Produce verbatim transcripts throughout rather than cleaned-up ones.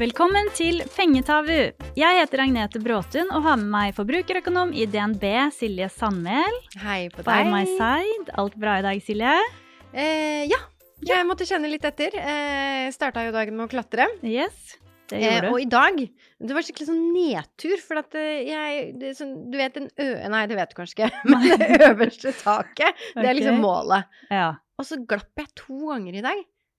Velkommen til Pengetabu. Jeg heter Agnete Bråtun og har med meg forbrukerøkonom i D N B, Silje Sandmæl. Hei på By deg. my side. Alt bra i dag, Silje? Eh, ja, jeg måtte kjenne litt etter. Eh, startet jo dagen med å klatre. Yes, det Eh, gjorde og du. i dag, det var skikkelig sånn nedtur, for at eh, jeg, det er sånn, du vet den ø... Nei, det vet du kanskje ikke, men det øverste taket, det er liksom Ok. målet. Ja, Og så glapp jeg to ganger i dag.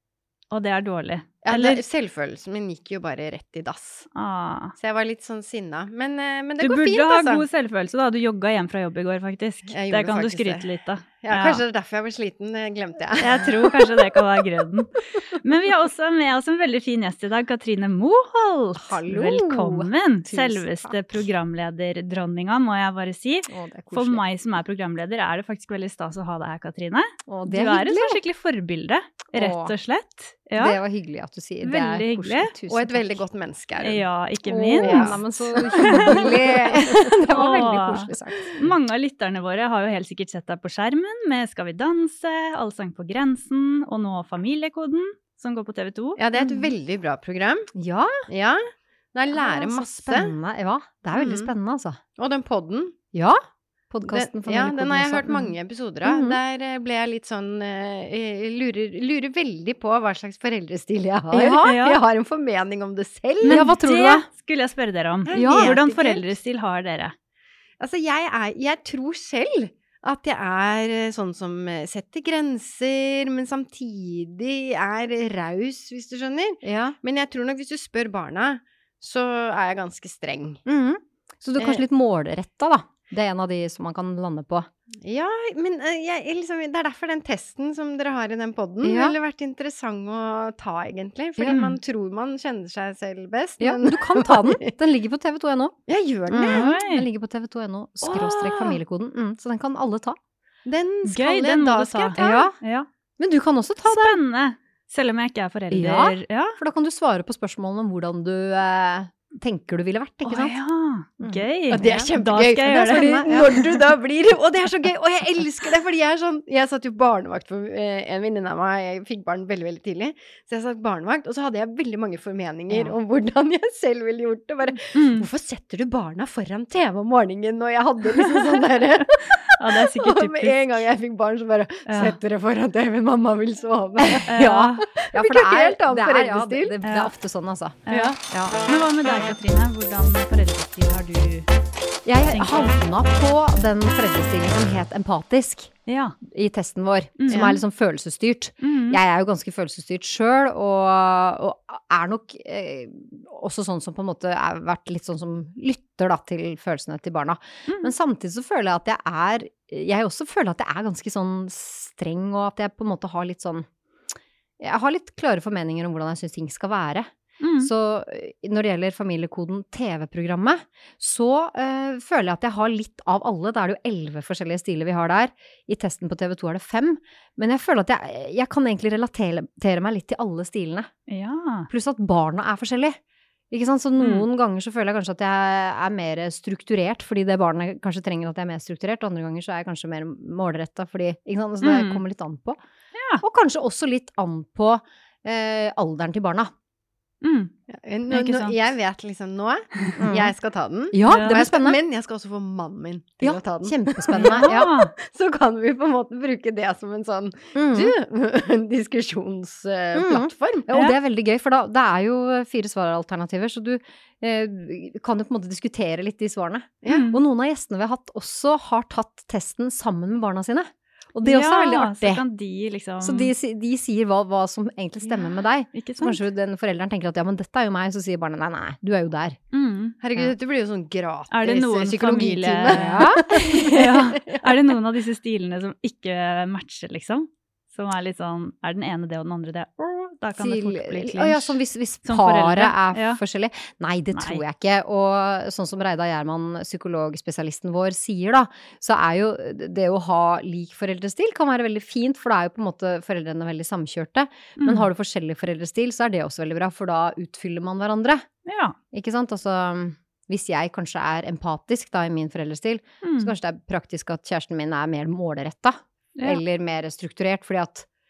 og det er dårlig. Ja, Eller? det, selvfølelsen min gikk jo bare rett i dass. Ah. Så jeg var litt sånn sinna. Men, eh, men det Du går burde fint, ha altså. god selvfølelse da. Du jogga hjem fra jobb i går, faktisk. Jeg Det gjorde kan du faktisk skryte det. litt av. Ja, kanskje det er derfor jeg var sliten, det glemte jeg. Jeg tror kanskje det kan være grunnen. Men vi har også med oss en veldig fin gjest i dag, Katrine Moholt. Hallo. Velkommen. Tusen Selveste takk. programlederdronninga, må jeg bare si. Å, det er For koselig. meg som er programleder, er det faktisk veldig stas å ha deg her, Katrine. Å, Du det er er et hyggelig. sånn skikkelig forbilde, rett Åh. og slett. Ja, Det var hyggelig at du sier. Det er Veldig hyggelig. koselig. Tusen Og et takk. veldig godt menneske er hun. ja ikke Åh, minst. Ja, men så hyggelig. Det var veldig Åh. koselig sagt. Mange av lytterne våre har jo helt sikkert sett deg på skjermen med Skal vi danse, Allsang på grensen, og nå Familiekoden, som går på T V to. Ja, det er et veldig bra program. Ja, Ja, der lærer ja, så masse. Spennende. Ja, det er veldig Mhm. spennende, altså. Og den podden, Ja, den, podcasten ja, den har jeg hørt også. mange episoder av. Mhm. Der eh, ble jeg litt sånn eh, jeg lurer, lurer veldig på hva slags foreldrestil jeg har. Ja, ja. Jeg har en formening om det selv. Men Ja, hva tror det du da? skulle jeg spørre dere om. Jeg Ja, vet Hvordan ikke. foreldrestil har dere? Altså, jeg, er, jeg tror selv at jeg er eh, sånn som eh, setter grenser, men samtidig er raus, hvis du skjønner. Ja. Men jeg tror nok hvis du spør barna, så er jeg ganske streng. Mhm. Så du er Eh. kanskje litt målretta, da. Det er en av de som man kan lande på. Ja, men eh, jeg, jeg liksom, det er derfor den testen som dere har i den podden Ja. ville vært interessant å ta, egentlig. Fordi Ja. man tror man kjenner seg selv best. Ja, men du kan ta den. Den ligger på T V to punkt no. Jeg gjør den, Mhm. Oi. Den ligger på T V to punkt no, skråstrek Åh. familiekoden. Mhm, så den kan alle ta. Den skal Gøy, jeg, den må da du skal ta. jeg ta. Ja. Ja. Men du kan også ta det. Spennende. Selv om jeg ikke er forelder. Ja. ja. For da kan du svare på spørsmålene om hvordan du eh, tenker du ville vært, ikke Å, sant? ja. Mm. Ja, Gøy. det er Da kjempegøy. skal jeg gjøre det. Fordi Ja. når du da blir Og det er så gøy! Og jeg elsker det, fordi jeg er sånn Jeg satt jo barnevakt for eh, en venninne av meg. Jeg fikk barn veldig, veldig tidlig. Så jeg satt barnevakt, og så hadde jeg veldig mange formeninger Ja. om hvordan jeg selv ville gjort det. Bare Mm. Hvorfor setter du barna foran T V om morgenen? Og jeg hadde liksom sånn derre Ja, det er sikkert Og med en typisk. gang jeg fikk barn, så bare Ja. Sett dere foran T V, mamma vil sove. Ja. Ja, fikk en helt annen det er, ja, foreldrestil. det, det, det Ja. er ofte sånn, altså. Ja. Ja. Men hva med deg, Katrine? Hvordan foreldrestil har du? Jeg Tenker du? havna på den foreldrestilen som het empatisk Ja. i testen vår, Mm. som Ja. er litt sånn følelsesstyrt. Mm. Jeg er jo ganske følelsesstyrt sjøl, og, og er nok eh, også sånn som på en måte er vært litt sånn som lytter da til følelsene til barna. Mm. Men samtidig så føler jeg at jeg er Jeg også føler at jeg er ganske sånn streng, og at jeg på en måte har litt sånn Jeg har litt klare formeninger om hvordan jeg syns ting skal være. Mm. Så eh, når det gjelder Familiekoden T V-programmet, så eh, føler jeg at jeg har litt av alle. Da er det jo elleve forskjellige stiler vi har der. I testen på T V to er det fem. Men jeg føler at jeg, jeg kan egentlig relatere meg litt til alle stilene. Ja. Pluss at barna er forskjellige. Ikke sant? Så noen ganger så føler jeg kanskje at jeg er mer strukturert, fordi det barnet kanskje trenger at jeg er mer strukturert. Og andre ganger så er jeg kanskje mer målrettet, fordi ikke sant? Så det Mm. kommer litt an på. Ja. Og kanskje også litt an på eh, alderen til barna. Mm. Nå, Ikke nå, sant? jeg vet liksom nå Jeg skal ta den. Ja, Ja. det Og blir jeg skal, spennende. men jeg skal også få mannen min til Ja, å ta den. kjempespennende. Ja. Så kan vi på en måte bruke det som en sånn Mm. du, en diskusjonsplattform. Ja, og det er veldig gøy, for da, det er jo fire svaralternativer, så du eh, kan jo på en måte diskutere litt de svarene. Ja. Mm. Og noen av gjestene vi har hatt også har tatt testen sammen med barna sine. Og det også er veldig artig. Så kan de liksom Så de, si- de sier hva, hva som egentlig stemmer med deg. Ikke Så sant? kanskje den forelderen tenker at ja, men dette er jo meg, så sier barnet nei, nei, du er jo der. Mm. Herregud, Ja. dette blir jo sånn gratis Er det noen psykologitime. familie- Ja. Er det noen av disse stilene som ikke matcher, liksom? Som er litt sånn Er den ene det og den andre det? Åh, da kan det Til, fort bli å clinch. ja, sånn hvis, hvis Som paret foreldre, er ja. forskjellig. Nei, det Nei. tror jeg ikke. Og sånn som Reidar Gjerman, psykologspesialisten vår, sier da, så er jo det å ha lik foreldrestil kan være veldig fint, for da er jo på en måte foreldrene veldig samkjørte. Men Mm. har du forskjellig foreldrestil, så er det også veldig bra, for da utfyller man hverandre. Ja. Ikke sant? Altså, hvis jeg kanskje er empatisk da i min foreldrestil, Mm. så kanskje det er praktisk at kjæresten min er mer målrettet, Ja. eller mer strukturert, fordi at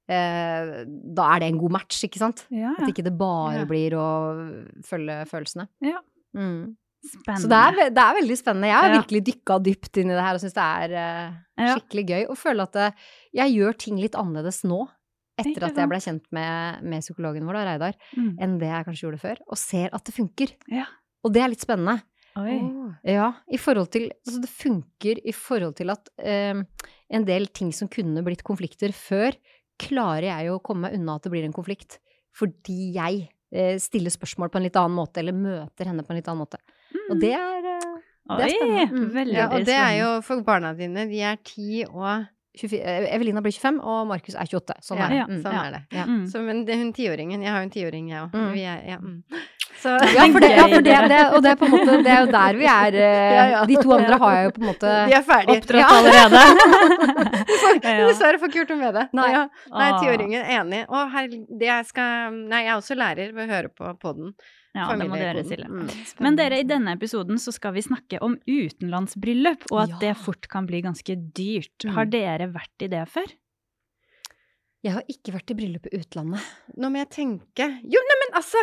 eh, da er det en god match, ikke sant? Ja, At ikke det bare Ja. blir å følge følelsene. ja. Mm. Spennende. Så det er, ve- det er veldig spennende. Jeg har Ja. virkelig dykka dypt inn i det her og syns det er eh, Ja. skikkelig gøy. Og føler at det, jeg gjør ting litt annerledes nå, etter Ikke at jeg ble kjent med, med psykologen vår, da, Reidar, Mm. enn det jeg kanskje gjorde før. Og ser at det funker. Ja. Og det er litt spennende. Oi. Åh. Ja, i forhold til Altså det funker i forhold til at eh, en del ting som kunne blitt konflikter før, klarer jeg jo å komme meg unna at det blir en konflikt. Fordi jeg eh, stiller spørsmål på en litt annen måte, eller møter henne på en litt annen måte. Og det er, eh, det er Oi, spennende. Mm. veldig Ja, og det er spennende. jo for barna dine, de er ti og tjuefire, eh, Evelina blir tjuefem, og Markus er tjueåtte. Sånn ja, er det. Ja. Mm. sånn Ja. er det. Ja. Mm. Så, men det, hun tiåringen, jeg har jo en tiåring, jeg òg. Mm. Vi er, ja, mm. Så Ja, for det, ja, for det, det, og det er på en måte, det er jo der vi er. eh, Ja, ja. De to andre har jeg jo på en måte de er ferdige. Oppdratt Ja. allerede. Ja. Dessverre får ikke gjort noe med det. Nei. Ja. Nei, Ah. tiåringen er enig. Å, herregud, det jeg skal Nei, jeg er også lærer ved å høre på podden. Ja, det må du gjøre, Familiekoden. Silje. Mm. Men dere, i denne episoden så skal vi snakke om utenlandsbryllup, og at Ja. det fort kan bli ganske dyrt. Mm. Har dere vært i det før? Jeg har ikke vært i bryllup i utlandet. Nå må jeg tenke Jo, neimen, altså!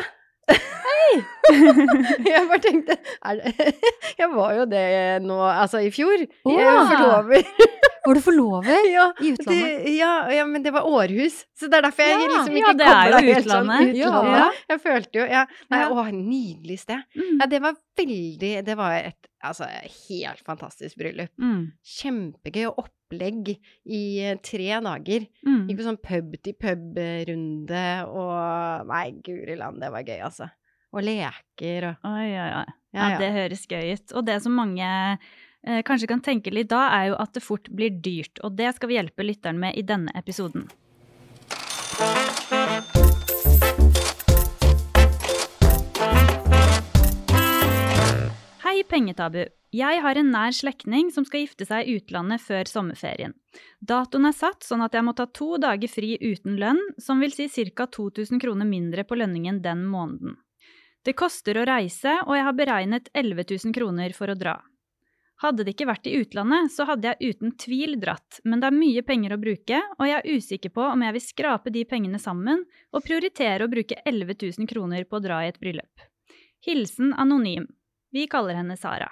Jeg bare tenkte er det, Jeg var jo det nå, altså i fjor. Åh! Jeg forlover. Var du forlover Ja, i utlandet? det, ja, ja, men det var Århus. Så det er derfor jeg Ja, liksom ja, ikke det er jo kobla helt sånn utlandet. utlandet. Ja. Jeg følte jo ja, nei, Ja. Å, nydelig sted. Mm. Ja, det var veldig Det var et altså, helt fantastisk bryllup. Mm. Kjempegøy og opplegg i eh, tre dager. Mm. Gikk på sånn pub-til-pub-runde og Nei, guri land, det var gøy, altså. Og leker og Oi, oi, oi. Ja, Ja, ja. det høres gøy ut. Og det som mange eh, kanskje kan tenke litt da, er jo at det fort blir dyrt. Og det skal vi hjelpe lytteren med i denne episoden. Hei, Pengetabu. Jeg har en nær slektning som skal gifte seg i utlandet før sommerferien. Datoen er satt sånn at jeg må ta to dager fri uten lønn, som vil si ca. to tusen kroner mindre på lønningen den måneden. Det koster å reise, og jeg har beregnet elleve tusen kroner for å dra. Hadde det ikke vært i utlandet, så hadde jeg uten tvil dratt, men det er mye penger å bruke, og jeg er usikker på om jeg vil skrape de pengene sammen og prioritere å bruke elleve tusen kroner på å dra i et bryllup. Hilsen anonym. Vi kaller henne Sara.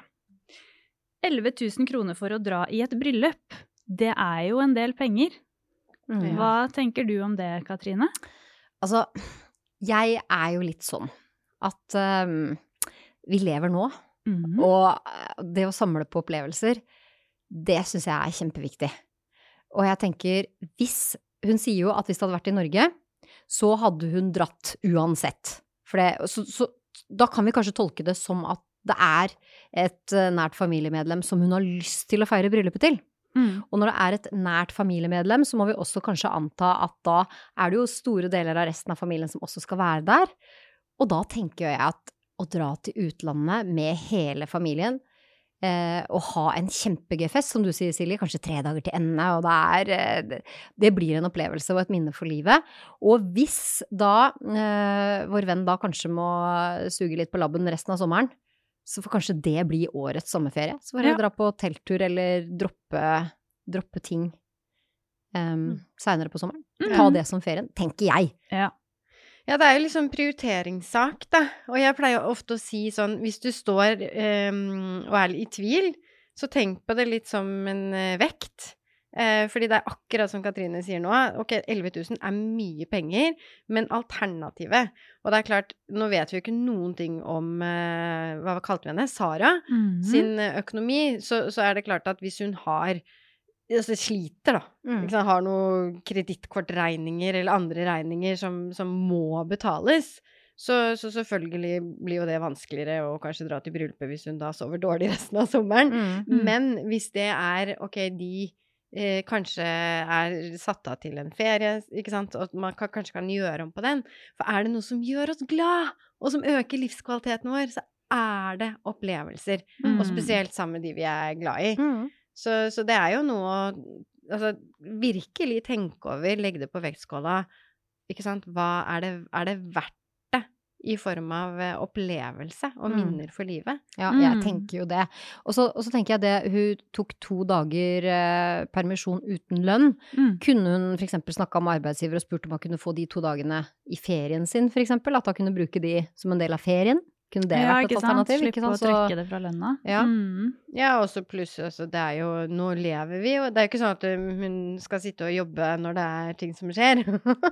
elleve tusen kroner for å dra i et bryllup, det er jo en del penger. Mm. Hva tenker du om det, Katrine? Altså, jeg er jo litt sånn at um, vi lever nå, Mhm. og det å samle på opplevelser, det synes jeg er kjempeviktig. Og jeg tenker, hvis, hun sier jo at hvis det hadde vært i Norge, så hadde hun dratt uansett. For det, så, så da kan vi kanskje tolke det som at det er et eh, nært familiemedlem som hun har lyst til å feire bryllupet til. Mm. Og når det er et nært familiemedlem, så må vi også kanskje anta at da er det jo store deler av resten av familien som også skal være der. Og da tenker jeg at å dra til utlandet med hele familien, eh, og ha en kjempegøy fest, som du sier, Silje, kanskje tre dager til ende, og det er, eh, det, det blir en opplevelse og et minne for livet. Og hvis da, eh, vår venn da kanskje må suge litt på labben resten av sommeren, så får kanskje det bli årets sommerferie. Så får jeg Ja. dra på telttur eller droppe, droppe ting um, senere på sommeren. Mm. Ta det som ferien, tenker jeg. Ja. Ja, det er jo liksom prioriteringssak, da. Og jeg pleier ofte å si sånn, hvis du står um, og er i tvil, så tenk på det litt som en uh, vekt. Eh, fordi det er akkurat som Katrine sier nå, ok, elleve tusen er mye penger, men alternativet, og det er klart, nå vet vi jo ikke noen ting om, eh, hva kalte vi henne, Sara, Mhm. sin økonomi, så, så er det klart at hvis hun har, altså sliter da, Mm. ikke sant, har noen kredittkortregninger eller andre regninger som, som må betales, så, så selvfølgelig blir jo det vanskeligere å kanskje dra til bryllupet hvis hun da sover dårlig resten av sommeren. Mm. Mm. Men hvis det er, ok, de eh, kanskje er satt av til en ferie, ikke sant, og at man kan, kanskje kan gjøre om på den, for er det noe som gjør oss glad, og som øker livskvaliteten vår, så er det opplevelser, Mm. og spesielt sammen med de vi er glad i. Mm. Så, så det er jo noe å altså, virkelig tenke over, legge det på vektskåla, ikke sant, hva er det, er det verdt det? i form av eh, opplevelse og Mm. minner for livet. Ja, jeg Mm. tenker jo det. Og så, og så tenker jeg det, hun tok to dager eh, permisjon uten lønn. Mm. Kunne hun for eksempel snakket om arbeidsgiver og spurt om hun kunne få de to dagene i ferien sin, for eksempel? At hun kunne bruke de som en del av ferien? Kunne det Ja, vært et ikke sant? alternativ? Slippe å Så- trekke det fra lønna. Ja. Mm. Ja, og så pluss, altså, det er jo, nå lever vi jo, det er jo ikke sånn at um, hun skal sitte og jobbe når det er ting som skjer,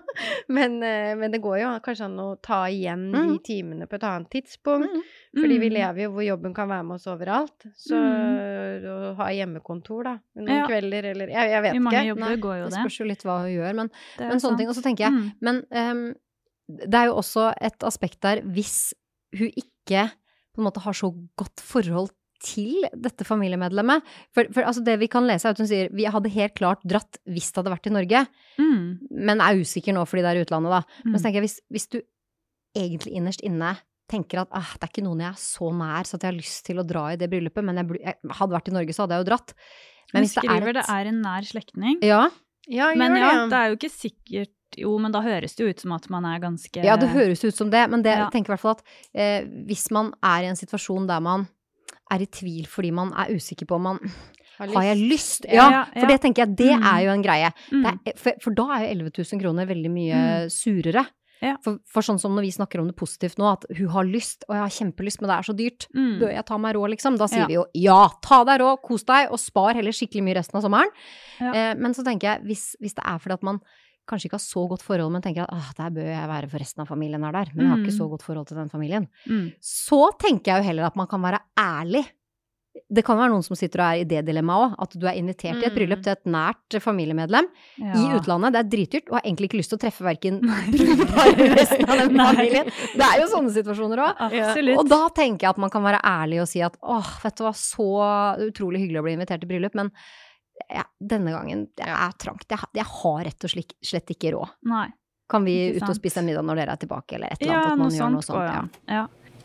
men, eh, men det går jo kanskje an å ta igjen de Mm. timene på et annet tidspunkt, Mm. fordi vi Mm. lever jo hvor jobben kan være med oss overalt, så Mm. å ha hjemmekontor da, noen Ja. kvelder, eller, jeg, jeg vet I mange ikke. jobber Nei, går jo Det det. spørs jo litt hva hun gjør, men, Det er men sånne sant. ting. Og så tenker jeg, Mm. men ehm, det er jo også et aspekt der, hvis hun ikke på en måte har så godt forhold til dette familiemedlemmet. For, for altså det vi kan lese er at hun sier, vi hadde helt klart dratt hvis det hadde vært i Norge, Mm. men er usikker nå fordi det er utlandet da. Men Mm. så tenker jeg, hvis, hvis du egentlig innerst inne tenker at ah, det er ikke noen jeg er så nær, så at jeg har lyst til å dra i det bryllupet, men jeg, bl- jeg hadde vært i Norge, så hadde jeg jo dratt. Hun hvis det er skriver et- det er en nær slektning. Ja, Ja, Men gjør ja, det. det er jo ikke sikkert. Jo, men da høres det jo ut som at man er ganske ja, det høres ut som det, men det, Ja. jeg tenker i hvert fall at eh, hvis man er i en situasjon der man er i tvil fordi man er usikker på om man har jeg lyst? Ja, Ja, ja, for det tenker jeg, det Mm. er jo en greie. Mm. Det er, for, for da er jo elleve tusen kroner veldig mye Mm. surere. Ja. For, for sånn som når vi snakker om det positivt nå, at hun har lyst, og jeg har kjempelyst, men det er så dyrt. Mm. Bør jeg ta meg råd, liksom? Da sier Ja. vi jo ja, ta deg råd, kos deg, og spar heller skikkelig mye resten av sommeren. Ja. Eh, men så tenker jeg, hvis, hvis det er fordi at man kanskje ikke har så godt forhold, men tenker at ah, der bør jeg være for resten av familien er der, men jeg har ikke Mm. så godt forhold til den familien. Mm. Så tenker jeg jo heller at man kan være ærlig. Det kan være noen som sitter og er i det dilemmaet også, at du er invitert i et Mm. bryllup til et nært familiemedlem Ja. i utlandet, det er dritdyrt, og har egentlig ikke lyst til å treffe hverken brudeparet eller resten av den Nei. familien. Det er jo sånne situasjoner også. Absolutt. Og da tenker jeg at man kan være ærlig og si at åh, vet du hva, så utrolig hyggelig å bli invitert til bryllup, men ja, denne gangen, det er trangt. Jeg, jeg har rett og slik, slett ikke råd. Nei. Kan vi Ikke ut og sant. spise en middag når dere er tilbake, eller et eller annet, Ja, at man noe gjør sånt noe sånt. går Ja. an. Ja.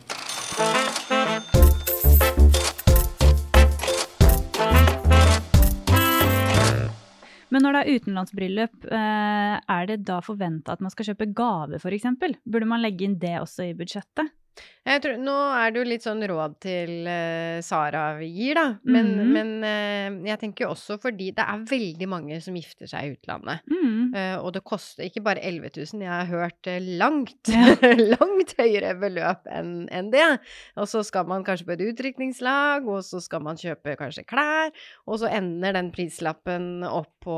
Men når det er utenlandsbryllup, eh, er det da forventa at man skal kjøpe gave, for eksempel? Burde man legge inn det også i budsjettet? Jeg tror, nå er det jo litt sånn råd til eh, Sara vi gir, da. Men, Mhm. men eh, jeg tenker jo også fordi det er veldig mange som gifter seg i utlandet. Mm. Eh, og det koster ikke bare elleve tusen, jeg har hørt eh, langt, Ja. langt høyere beløp enn enn det. Og så skal man kanskje på et utdrikningslag, og så skal man kjøpe kanskje klær, og så ender den prislappen opp på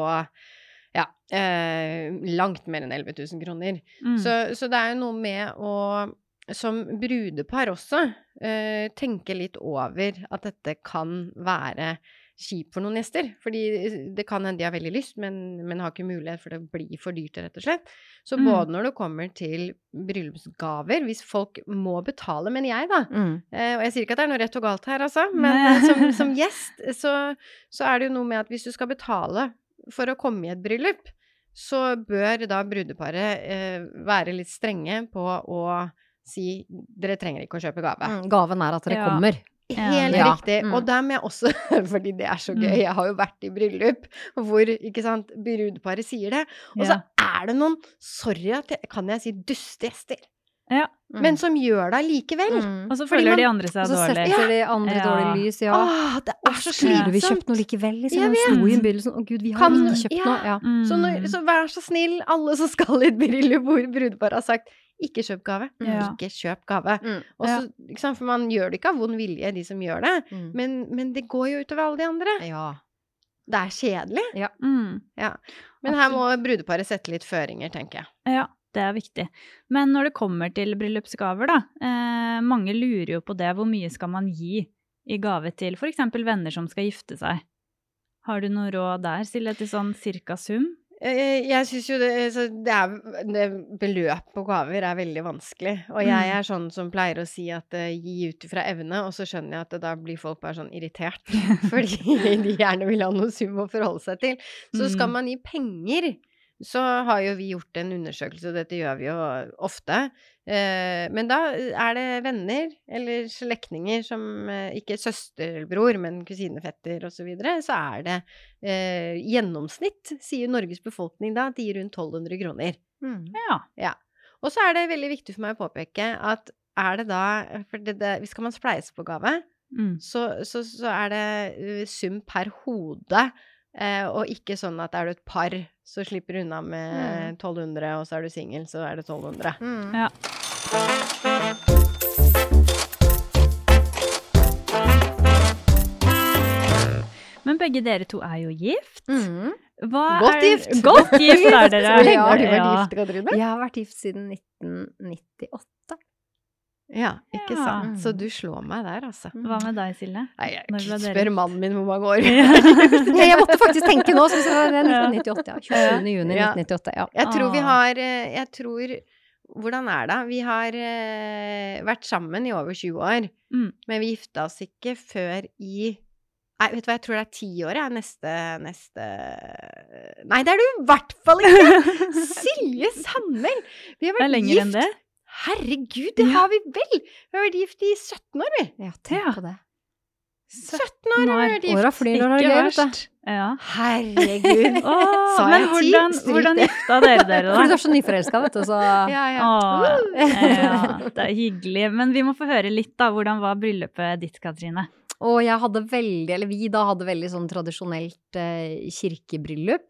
ja, eh, langt mer enn elleve tusen kroner. Mm. Så, så det er jo noe med å som brudepar også, eh, tenke litt over at dette kan være kjipt for noen gjester. Fordi det kan hende de har veldig lyst, men, men har ikke mulighet, for det blir for dyrt, rett og slett. Så Mm. både når det kommer til bryllupsgaver, hvis folk må betale, men jeg da, Mm. eh, og jeg sier ikke at det er noe rett og galt her, altså, men eh, som, som gjest, så, så er det jo noe med at hvis du skal betale for å komme i et bryllup, så bør da brudeparet eh, være litt strenge på å si, dere trenger ikke å kjøpe gave. Mm. Gaven er at dere Ja. kommer. Helt Ja. riktig. Mm. Og der må jeg også, fordi det er så gøy, Mm. jeg har jo vært i bryllup hvor, ikke sant, brudeparet sier det, og så er det noen, sorry at jeg, kan jeg si dustegjester, Ja. Mm. men som gjør det likevel. Mm. Og så Fordi føler man- de andre seg Og så dårlig. setter de andre Ja. dårlig lys, ja. Åh, det er så Skulle vi slitsomt. kjøpt noe likevel, liksom? Jeg Den sto i vet. innbydelsen, å gud, vi har Kan- ikke kjøpt ja. noe. Ja. Mm. Så, når, så vær så snill, alle som skal i et bryllup hvor brudeparet har sagt, ikke kjøp gave, Ja. ikke kjøp gave. Mm. Og så, ikke sant, for man gjør det ikke av vond vilje, de som gjør det, Mm. men, men det går jo utover alle de andre. Ja. Det er kjedelig. Mm. Men her må brudeparet sette litt føringer, tenker jeg. Ja, det er viktig. Men når det kommer til bryllupsgaver, da, eh, mange lurer jo på det. Hvor mye skal man gi i gave til for eksempel venner som skal gifte seg? Har du noe råd der, Silje, til sånn cirka sum? Eh, Jeg syns jo det, så det er det beløp på gaver er veldig vanskelig. Og jeg Mm. er sånn som pleier å si at eh, gi ut fra evne, og så skjønner jeg at da blir folk bare sånn irritert. Fordi de gjerne vil ha noe sum å forholde seg til. Så skal Mm. man gi penger, så har jo vi gjort en undersøkelse, og dette gjør vi jo ofte. Eh, men da er det venner eller slektninger som eh, ikke søster eller bror, men kusinefetter og så videre, så er det eh, gjennomsnitt, sier Norges befolkning da, at de gir rundt tolv hundre kroner. Mm. Ja. Og så er det veldig viktig for meg å påpeke at er det da, for det, det, hvis skal man spleise på gave, Mm. så, så, så er det uh, sum per hode, eh, og ikke sånn at er du et par, så slipper du unna med tolv hundre, og så er du single, så er det tolv hundre. Mm. Ja. Men begge dere to er jo gift. Mm. Hva Godt er... gift! Godt gift er dere. Hvor lenge har du vært Ja. gift, Katrine? Jeg har vært gift siden nitten nittiåtte. Ja, ikke Ja. sant. Så du slår meg der, altså. Hva med deg, Silje? Nei, jeg Når ble dere spør mannen min hvor mange år. Ja, jeg måtte faktisk tenke nå, som så det er nitten nittiåtte, ja. tjuesjuende juni Ja. nitten nittiåtte, ja. Jeg tror vi Ah. har eh, Jeg tror Hvordan er det? Vi har eh, vært sammen i over tjue år, Mm. men vi gifta oss ikke før i Nei, vet du hva, jeg tror det er ti år, jeg. Neste, neste Nei, det er du i hvert fall ikke! Silje Sandmæl! Vi har Det er vært lenger gift enn det. Herregud, det Ja. har vi vel! Vi har vært gift i sytten år, vi. Ja, tenk Ja. på det. sytten år har vi vært gift. Åra flyr når det er Ikke gøy, vet du. verst. Ja. Herregud. Åh, Sa men jeg ti? hvordan, Stryk hvordan det. gifta dere dere, Fordi du da? er så nyforelska, vet du, så Ja, ja. Åh, ja, det er hyggelig. Men vi må få høre litt, da. Hvordan var bryllupet ditt, Katrine? Og jeg hadde veldig, eller vi da hadde veldig sånn tradisjonelt eh, kirkebryllup.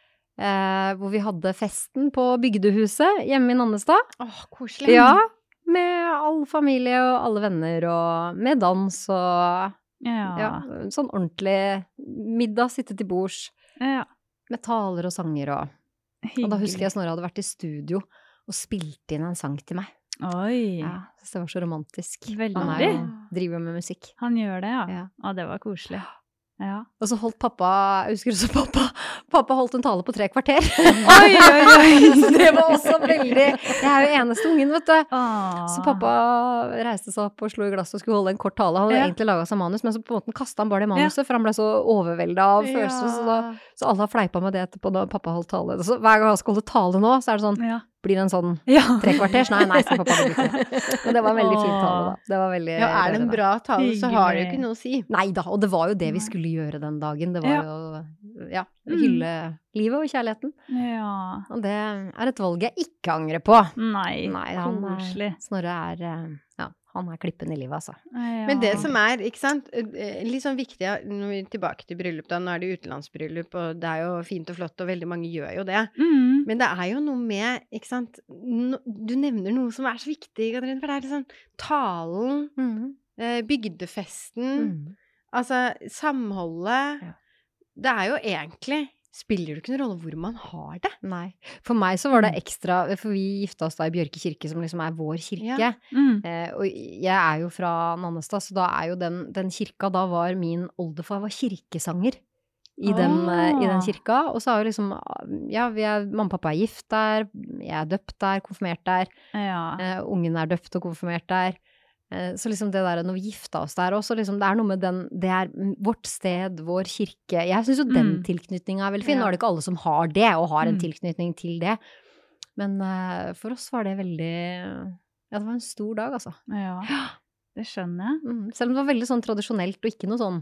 Eh, hvor vi hadde festen på bygdehuset hjemme i Nannestad. Åh, koselig. Ja, med all familie og alle venner, og med dans og Ja. ja, sånn ordentlig middag, sitte til bords, ja. med taler og sanger og Hyggelig. Og da husker jeg Snorre hadde vært i studio og spilte inn en sang til meg. Oi. Ja, synes det var så romantisk. Veldig. Han er jo, driver jo med musikk. Han gjør det, ja. Ja. Å, det var koselig. Ja. Og så holdt pappa, jeg husker også pappa, pappa holdt en tale på tre kvarter. Oi, oi, oi. Så det var også veldig, jeg er jo eneste ungen, vet du. Åh. Så pappa reiste seg opp og slo i glass og skulle holde en kort tale. Han hadde Ja. egentlig laget seg manus, men så på en måte kastet han bare det manuset, for han ble så overveldet av følelser. Så, da, så alle har fleipet med det etterpå da pappa holdt tale. Så hver gang han skal holde tale nå, så er det sånn, Ja. blir det en sånn Ja. tre kvarters? Nei, nei, sier pappa. Det blir ikke. Men det var en veldig fin tale da. Det var veldig Ja, er det en rørende. bra tale, så har det jo Hyggelig. ikke noe å si. Nei da, og det var jo det vi Nei. skulle gjøre den dagen. Det var Ja. jo, ja, Mm. hylle livet og kjærligheten. Ja. Og det er et valg jeg ikke angrer på. Nei, Nei, han er, koselig. Snorre er, eh, ja, han er klippen i livet, altså. Ja. Men det som er, ikke sant, eh, litt sånn viktig, ja, nå er vi tilbake til bryllup da, nå er det utenlandsbryllup, og det er jo fint og flott, og veldig mange gjør jo det. Mm. Men det er jo noe med, ikke sant, no, du nevner noe som er så viktig, Katrine, for det er liksom talen, Mm. eh, bygdefesten, Mm. altså samholdet. Ja. Det er jo egentlig, spiller det ikke noen rolle hvor man har det. Nei. For meg så var det ekstra, for vi gifta oss da i Bjørke kirke, som liksom er vår kirke. Ja. Mm. Eh, og jeg er jo fra Nannestad, så da er jo den, den kirka, da var min oldefar var kirkesanger. I den, eh, I den Ah. kirka, og så har jo liksom, ja, vi er, mamma og pappa er gift der, jeg er døpt der, konfirmert der, Ja. eh, ungen er døpt og konfirmert der, eh, så liksom det der, når vi gifta oss der også, liksom, det er noe med den, det er vårt sted, vår kirke, jeg synes jo den Mm. tilknytningen er veldig fin, Ja. nå er det ikke alle som har det, og har en Mm. tilknytning til det, men eh, for oss var det veldig, ja, det var en stor dag, altså. Ja. Det skjønner jeg. Mm, selv om det var veldig sånn tradisjonelt, og ikke noe sånn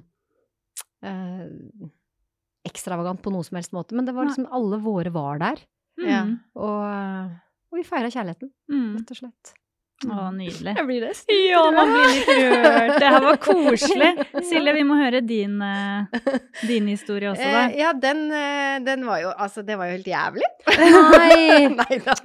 eh, ekstravagant på noen som helst måte, men det var liksom, alle våre var der, Ja. Mm. og, og vi feiret kjærligheten, Mm. rett og slett. Å, nydelig. Jeg blir det. Ja, man blir litt rørt. Det her var koselig. Silje, vi må høre din, eh, din historie også, da. Eh, ja, den, eh, den var jo, altså, det var jo helt jævlig. Nei! Nei da.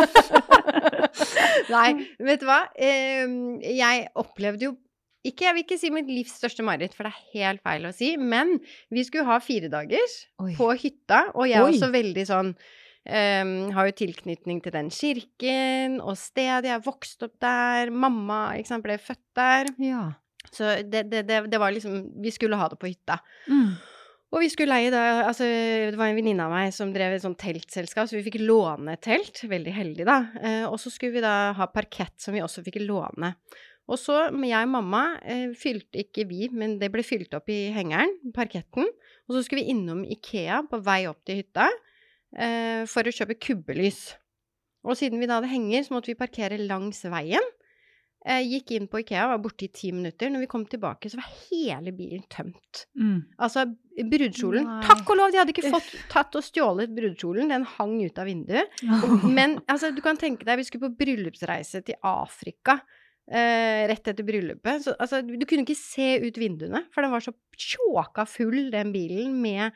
Nei, vet du hva? Eh, jeg opplevde jo ikke, jeg vil ikke si mitt livs største mareritt, for det er helt feil å si, men vi skulle ha fire dagers Oi. på hytta, og jeg er Oi. også veldig sånn, eh, har jo tilknytning til den kirken, og stedet, jeg vokste opp der, mamma, ikke sant, ble født der, Ja. så det, det, det, det var liksom, vi skulle ha det på hytta. Mm. Og vi skulle leie da, altså det var en venninne av meg som drev et sånt teltselskap, så vi fikk låne et telt, veldig heldig da, eh, og så skulle vi da ha parkett som vi også fikk låne. Og så, med jeg og mamma, eh, fylte ikke vi, men det ble fylt opp i hengeren, parketten, og så skulle vi innom Ikea på vei opp til hytta, eh, for å kjøpe kubbelys. Og siden vi da hadde henger, så måtte vi parkere langs veien, Jeg gikk inn på IKEA, var borte i ti minutter. Når vi kom tilbake, så var hele bilen tømt. Mm. Altså, brudekjolen. Nei. Takk og lov, de hadde ikke fått tatt og stjålet brudekjolen. Den hang ut av vinduet. Men altså, du kan tenke deg, vi skulle på bryllupsreise til Afrika. Eh, rett etter bryllupet. Så, altså, du kunne ikke se ut vinduene, for den var så tjåka full, den bilen, med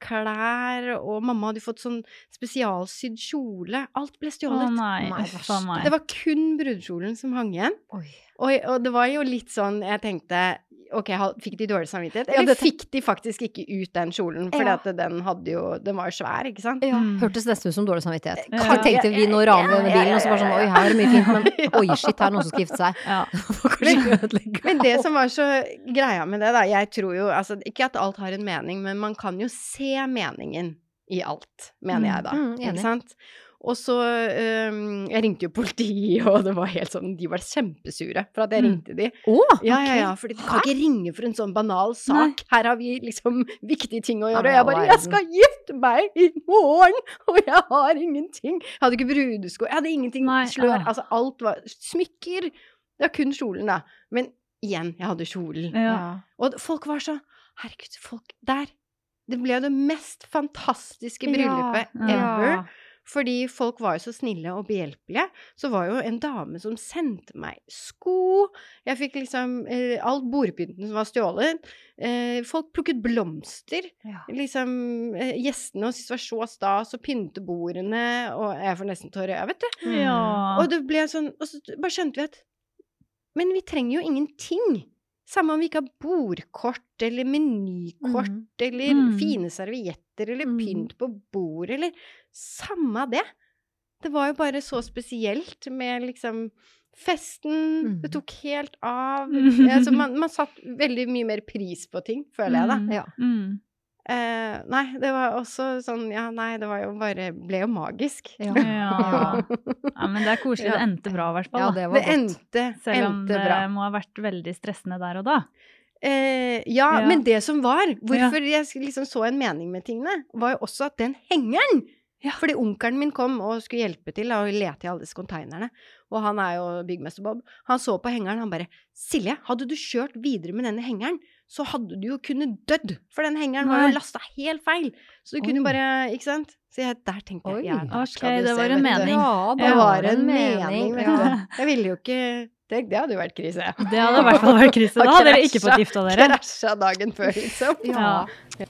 klær, og mamma hadde fått sånn spesialsydd kjole. Alt ble Å stjålet. nei, Nei, uff a meg. Det var kun brudekjolen som hang igjen. Oi. Og, og det var jo litt sånn, jeg tenkte, ok, fikk de dårlig samvittighet? Ja, Eller det- fikk de faktisk ikke ut den kjolen? For Ja. at den hadde jo, den var jo svær, ikke sant? Ja, Mm. hørtes nesten ut som dårlig samvittighet. Ja. Så tenkte vi, nå raner vi denne bilen, og så bare sånn, oi, her er det mye fint, men Ja. oi, shit, her er noen som skal gifte seg. Ja. Kanskje ødelegge. Men det som var så greia med det da, jeg tror jo, altså ikke at alt har en mening, men man kan jo se meningen i alt, mener jeg da. Mm, enig. Ikke sant? Og så, øhm, jeg ringte jo politiet, og det var helt sånn, de var kjempesure for at jeg Mm. ringte de. Å, Ja, ja, ok. ja, for du kan ikke ringe for en sånn banal sak. Her har vi liksom viktige ting å gjøre. Ja, Og jeg bare, all jeg skal gifte meg i morgen, og jeg har ingenting. Jeg hadde ikke brudesko, jeg hadde ingenting, Nei, slør, ah. altså alt var smykker. Det var kun kjolen da. Men igjen, jeg hadde kjolen. Ja. Og folk var så, herregud, folk der. Det ble jo det mest fantastiske bryllupet Ja. ever. Fordi folk var jo så snille og behjelpelige. Så var jo en dame som sendte meg sko. Jeg fikk liksom eh, all bordpynten som var stjålet. Eh, folk plukket blomster. Ja. Liksom eh, gjestene og syntes det var så stas å pynte bordene. Og jeg får nesten tårer, jeg vet det. Ja. Og det ble sånn, og så bare skjønte vi at, men vi trenger jo ingenting. Samme om vi ikke har bordkort, eller menykort, Mm. eller Mm. fine servietter, eller Mm. pynt på bord, eller samme det. Det var jo bare så spesielt med liksom festen, Mm. det tok helt av. Mm. Altså, man, man satt veldig mye mer pris på ting, føler jeg da. Mm. Ja. Mm. Eh, nei, det var også sånn, ja, nei, det var jo bare, ble jo magisk. Ja. Ja. Ja, men det er koselig. Det Ja. endte bra, i hvert fall. Ja, da. det var Det godt. endte, Selv om endte det bra. må ha vært veldig stressende der og da. Eh, ja, Ja. men det som var, hvorfor jeg liksom så en mening med tingene, var jo også at den hengeren, Ja. fordi onkelen min kom og skulle hjelpe til og lete i alle disse konteinerne, og han er jo byggmester Bob, han så på hengeren, han bare, Silje, hadde du kjørt videre med denne hengeren, så hadde du jo kunnet dødd, for den hengeren var Nei. jo lastet helt feil, så du kunne Oi. bare, ikke sant? Så jeg, der tenkte Oi. jeg, ja, der Ok, skal du det se, var en vet du. mening. Ja, Det var en mening, vet ja. du. Jeg ville jo ikke, det, det hadde jo vært krise. Det hadde i hvert fall vært krise. Da Og hadde dere ikke krasja- fått gifta dere. Krasja dagen før, liksom. Ja.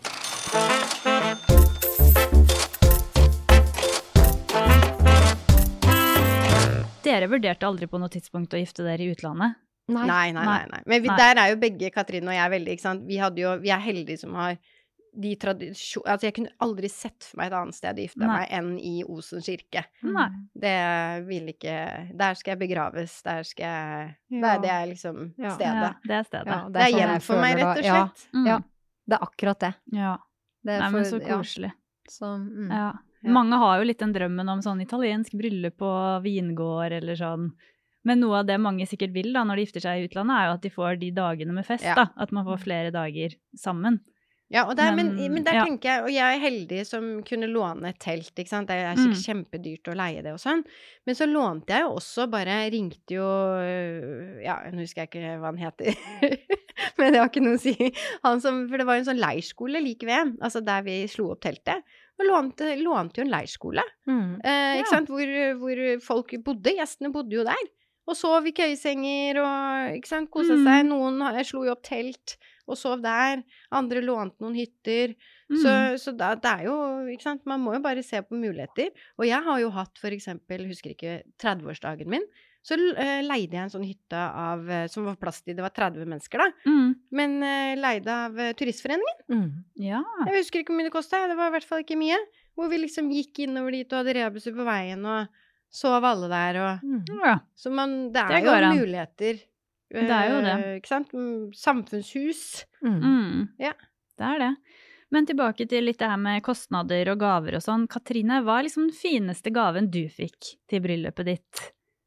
Dere vurderte aldri på noe tidspunkt å gifte dere i utlandet? Nei. Nei, nei, nei, nei. Men vi, Nei. der er jo begge, Katrine og jeg, veldig, ikke sant. Vi hadde jo, vi er heldige som har de tradisjon... Altså, jeg kunne aldri sett for meg et annet sted å gifte Nei. meg enn i Osen kirke. Nei. Det vil ikke... Der skal jeg begraves, der skal jeg... Ja. Det, det er liksom Ja. stedet. Ja, det er stedet. Ja, Det er sånn hjem jeg for meg, føler rett og da. Ja, slett. Mm. Ja. Det er akkurat det. Ja. Det er Nei, men for- så ja. koselig. Så, mm. Ja. Ja. Mange har jo litt den drømmen om sånn italiensk bryllup på vingård eller sånn. Men noe av det mange sikkert vil da når de gifter seg i utlandet, er jo at de får de dagene med fest, Ja. da. At man får flere dager sammen. Ja, og der, men, Men, men der ja. tenker jeg, og jeg er heldig som kunne låne et telt, ikke sant, det er sikkert kjempedyrt å leie det og sånn, men så lånte jeg jo også, bare ringte jo, øh, ja, nå husker jeg ikke hva han heter, men det har ikke noe å si, han som, for det var jo en sånn leirskole like ved, altså der vi slo opp teltet, og lånte, lånte jo en leirskole, Mm. eh, ikke Ja. sant, hvor, hvor folk bodde, gjestene bodde jo der, og sov i køysenger, og ikke sant, koset Mm. seg, noen ha- slo jo opp telt, og sov der, andre lånte noen hytter, Mm. så, så da, det er jo, ikke sant, man må jo bare se på muligheter, og jeg har jo hatt for eksempel, husker ikke, trettiårsdagen min, så eh, leide jeg en sånn hytte av, eh, som var plass til, det var tretti mennesker da, Mm. men eh, leide av eh, turistforeningen. Mm. Ja. Jeg husker ikke hvor mye det kostet, det var i hvert fall ikke mye, hvor vi liksom gikk innover dit og hadde rebusser på veien, og sov alle der, og Mm. ja. så man, det er Det jo går an. muligheter. Det er jo det. eh, Ikke sant? Mm, Samfunnshus. Mm. Mm. Ja. Det er det. Men tilbake til litt det her med kostnader og gaver og sånn. Katrine, hva er liksom den fineste gaven du fikk til bryllupet ditt?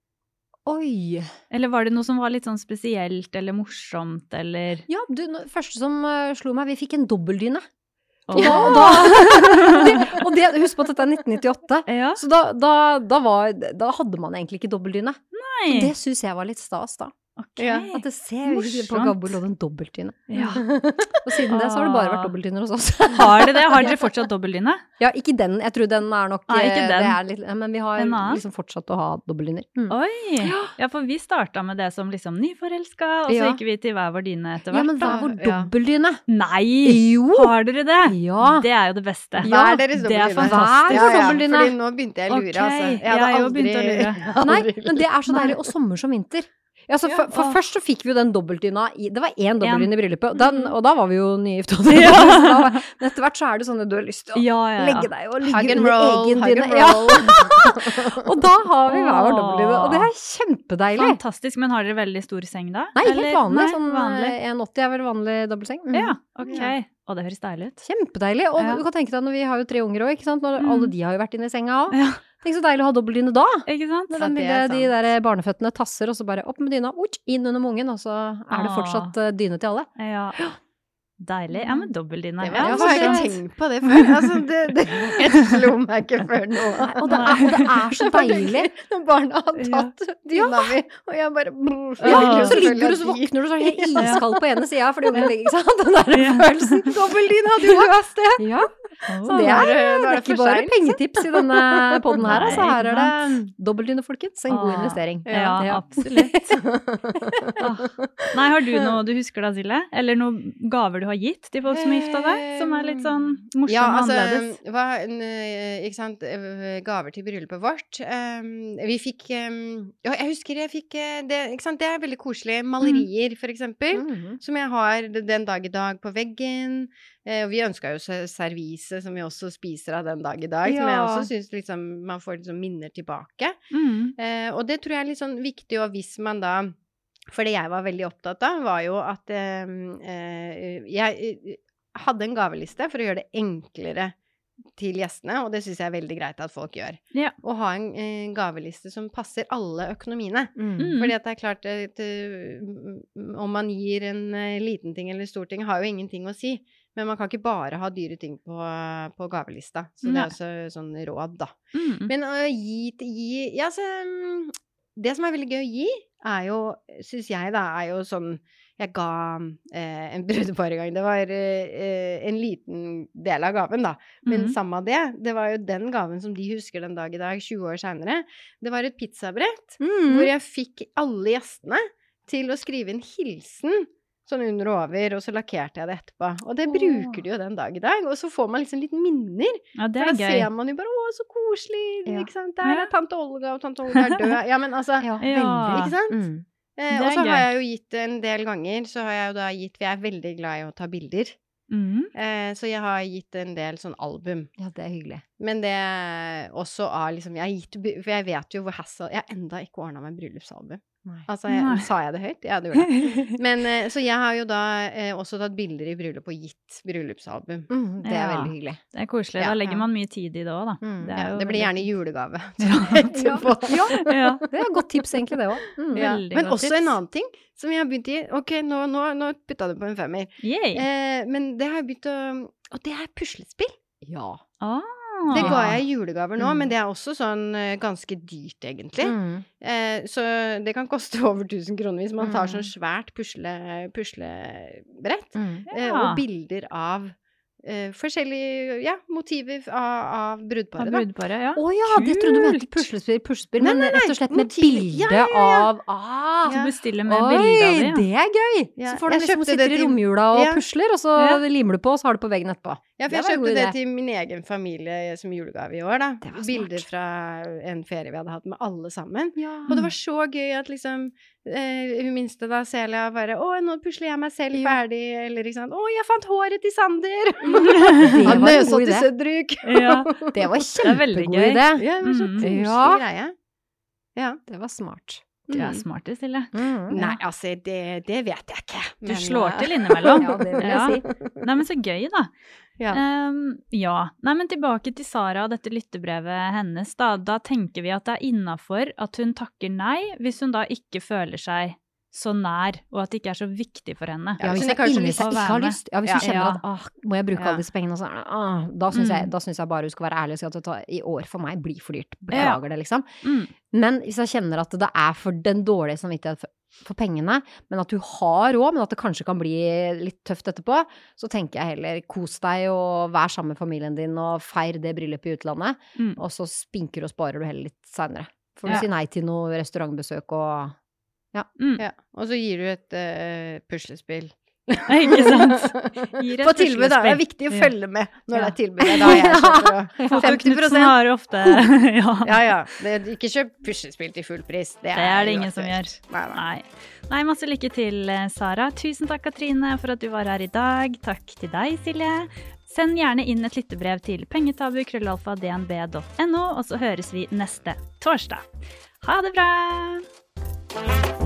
Oi! Eller var det noe som var litt sånn spesielt eller morsomt, eller? Ja, du, nå- første som uh, slo meg, vi fikk en dobbeldyne. Åh. Og da, da, og det, husk på at dette er nitten nittiåtte. Ja. Så da, da, da, var, da hadde man egentlig ikke dobbeldyne. Det synes jeg var litt stas da. Ok. Ja, At det ser ut på Morsomt. Gabbo lå det en dobbeltdyne. Ja. Og siden det så har det bare vært dobbeltdyner hos oss. Har dere det? Har dere fortsatt dobbeltdyne? Ja, ikke den. Jeg tror den er nok Nei, ikke eh, den. Det er litt, men vi har En annen? liksom fortsatt å ha dobbeltdyner. Mm. Oi! Ja, for vi startet med det som liksom nyforelska, og så Ja. gikk vi til hver vår dyne etter Ja, hvert. men hva er vår Ja. dobbeltdyne? Nei! Jo! Har dere det? Ja. Det er jo det beste. Ja, Hver deres det er dobbeltdyne. fantastisk. Ja, ja, dobbeltdyne. fordi nå begynte jeg å lure, Ok, altså. Jeg jeg hadde har jo aldri... begynt å lure. jeg hadde Nei, aldri- men det er så Nei. deilig, og sommer som vinter. Ja, så for, for Åh. først så fikk vi jo den dobbeltdyna i, det var én dobbeltdyne En. i bryllupet, og, den, Mm. og da var vi jo nygifte. Ja. Men etter hvert så er det sånn at du har lyst til å Ja, ja, ja. legge deg og ligge Hug and under roll, egen hug dyne. and Ja. roll. Og da har vi hver vår Åh. dobbeltdyne, og det er kjempedeilig. Fantastisk, men har dere veldig stor seng da? Nei, helt Eller- vanlig. Nei, Sånn vanlig. eh, en åtti er vel vanlig dobbeltseng. Mhm. Ja, ok. Ja. Og det høres deilig ut. Kjempedeilig. Og Ja. du kan tenke deg når vi har jo tre unger òg, ikke sant. Når Mm. alle de har jo vært inne i senga òg. Ja. Tenk så deilig å ha dobbeltdyne da. Ikke sant? Når Ja, den det lille, er de sant. der barneføttene tasser, og så bare opp med dyna, uts, inn under mungen, og så er det Åh. fortsatt eh, dyne til alle. Ja. Deilig. Ja, men dobbeltdyne. Det Ja, var, Ja, jeg har ikke så det- tenkt på det før. Altså, det, det, det slo meg ikke før nå. Og det er, og det er så Det var deilig. Når barna har Ja. tatt dyna mi, og jeg bare brr, for Ja, jeg vil jo så ligger selvfølgelig du, ha så de. våkner du, så er du helt iskald på ene sida fordi ungen ligger, ikke sant. Den der Ja. følelsen. Dobbeltdyne hadde jo løst det! Ja, Oh. det Nå er, er det- nå det er er det ikke for bare sent. pengetips i denne podden her, altså. Nei, Her er ikke det dobbeltdyne, folkens. En god Åh. investering. Ja, Ja. absolutt. Åh. Nei, har du noe du husker da, Silje? Eller noen gaver du har gitt til folk som har gifta deg? Som er litt sånn morsomme Ja, og altså, annerledes? hva, n- ikke sant, eh, gaver til bryllupet vårt. Um, vi fikk um, Ja, jeg husker jeg fikk eh, det, ikke sant, det er veldig koselig. Malerier, for eksempel. Mhm. Som jeg har den dag i dag på veggen. Eh, og vi ønska jo se- servise, som vi også spiser av den dag i dag. Som jeg Ja. også syns liksom, man får liksom minner tilbake. Mm. Eh, og det tror jeg er litt sånn viktig, og hvis man da For det jeg var veldig opptatt av, var jo at eh, eh, jeg eh, hadde en gaveliste for å gjøre det enklere til gjestene, og det syns jeg er veldig greit at folk gjør. Ja. Å ha en eh, gaveliste som passer alle økonomiene. Mm. Mm. Fordi at det er klart at uh, om man gir en uh, liten ting eller stor ting, har jo ingenting å si. Men man kan ikke bare ha dyre ting på, på gavelista. Så det Nei. er også sånn råd, da. Mm. Men å gi, gi Ja, så um, det som er veldig gøy å gi, er jo, syns jeg, da, er jo sånn Jeg ga eh, en brudepar en gang. Det var eh, en liten del av gaven, da. Men Mhm. samme av det. Det var jo den gaven som de husker den dag i dag, tjue år seinere. Det var et pizzabrett Mm. hvor jeg fikk alle gjestene til å skrive en hilsen sånn under og over, og så lakkerte jeg det etterpå. Og det Åh. bruker de jo den dag i dag. Og så får man liksom litt minner. Ja, det For er da gøy. ser man jo bare 'Å, så koselig', Ja. ikke sant. Der Ja. er tante Olga, og tante Olga er død. Ja, men altså Ja, Ja. veldig. Ikke sant? Mm. eh, Det Og er så gøy. har jeg jo gitt en del ganger, så har jeg jo da gitt For jeg er veldig glad i å ta bilder. Mm. Eh, så jeg har gitt en del sånn album. Ja, det er hyggelig. Men det er også av liksom jeg har gitt, For jeg vet jo hvor hassle Jeg har enda ikke ordna meg bryllupsalbum. Nei. Altså, jeg, Nei. sa jeg det høyt? Ja, det gjorde jeg. Men, eh, så jeg har jo da eh, også tatt bilder i bryllup og gitt bryllupsalbum. Mm, det er Ja. veldig hyggelig. Det er koselig. Ja, Da legger ja. man mye tid i det òg, da. Mm. Det er Ja, jo det blir veldig gjerne julegave. Ja. etterpå. Ja, Ja. det er et godt tips egentlig, det òg. Mm. Ja. Veldig Men godt også tips. en annen ting som jeg har begynt i. Ok, nå, nå, nå putta du på en femmer. Yay. Eh, men det har jeg begynt å Og det er puslespill. Ja. Ah. Det ga jeg i julegaver nå, Mm. men det er også sånn eh, ganske dyrt, egentlig. Mm. Eh, så det kan koste over tusen kroner hvis man tar Mm. sånn svært pusle, puslebrett. Mm. Eh, Ja. og bilder av eh, forskjellige ja, motiver av, av Av brudparet. Da. brudeparet, ja. Å ja, det trodde du mente Kult. puslespill, puslespill, Nei, men nei, nei, rett og slett med motiv- bilde ja, ja, ja. av ah, Du Ja. bestiller med Oi, bilde av det, det er gøy! Ja, Så får du jeg liksom kjøpte sitte det i til- romjula og Ja. pusler, og så Ja. limer du på, og så har du på veggen etterpå. Ja, for Det jeg var en god kjøpte det idé. til min egen familie som julegave i år, da. Det var smart. Bilder fra en ferie vi hadde hatt med alle sammen. Ja. Og det var så gøy at liksom eh, hun minste da, Celia, bare 'Å, nå pusler jeg meg selv Ja. ferdig', eller ikke sant. 'Å, jeg fant håret til Sander'. Det Han var en nøsa god til idé. Sødruk. Ja. Det var er veldig kjempegod gøy. idé. Ja, det var så Mm. koselig Ja. greie. Ja. Det var smart. Du er Mm. smart, Silje. Mm. Nei, altså, det, det vet jeg ikke. Du men, slår eh, til innimellom. Ja, det vil jeg Ja. si. Nei, men så gøy, da. Ja. Ehm, ja. Nei, men tilbake til Sara og dette lyttebrevet hennes. Da, da tenker vi at det er innafor at hun takker nei hvis hun da ikke føler seg så nær, og at det ikke er så viktig for henne. Ja, hvis hun er jeg kanskje inni litt seg å ikke være har med. lyst, ja, hvis Ja. du kjenner Ja. at ah, må jeg bruke Ja. alle disse pengene, og så, ah, da syns jeg, Mm. da synes jeg bare du skal være ærlig og si at vet du hva, i år for meg blir for dyrt. Beklager det, liksom. Mm. Men hvis jeg kjenner at det er for den dårlige samvittighet for, for pengene, men at du har råd, men at det kanskje kan bli litt tøft etterpå, så tenker jeg heller kos deg og vær sammen med familien din og feir det bryllupet i utlandet, Mm. og så spinker og sparer du heller litt senere. For du Ja. sier nei til noe restaurantbesøk og Mm. Ja. Og så gir du et uh, puslespill. Ikke sant? Gir et På tilbud, da. Det er puslespill. viktig å Ja. følge med når Ja. det er tilbud. Da har jeg kjøpt for Foto femti Knutsen prosent. har ofte ja. Ja, ja. Det, ikke kjøp puslespill til full pris. Det er, Det er det jo ingen som aktuelt. gjør. Nei, nei. Nei. Nei, masse lykke til, eh, Sara. Tusen takk, Katrine, for at du var her i dag. Takk til deg, Silje. Send gjerne inn et lyttebrev til pengetabu krøllalfa d n b punktum n o, og så høres vi neste torsdag. Ha det bra!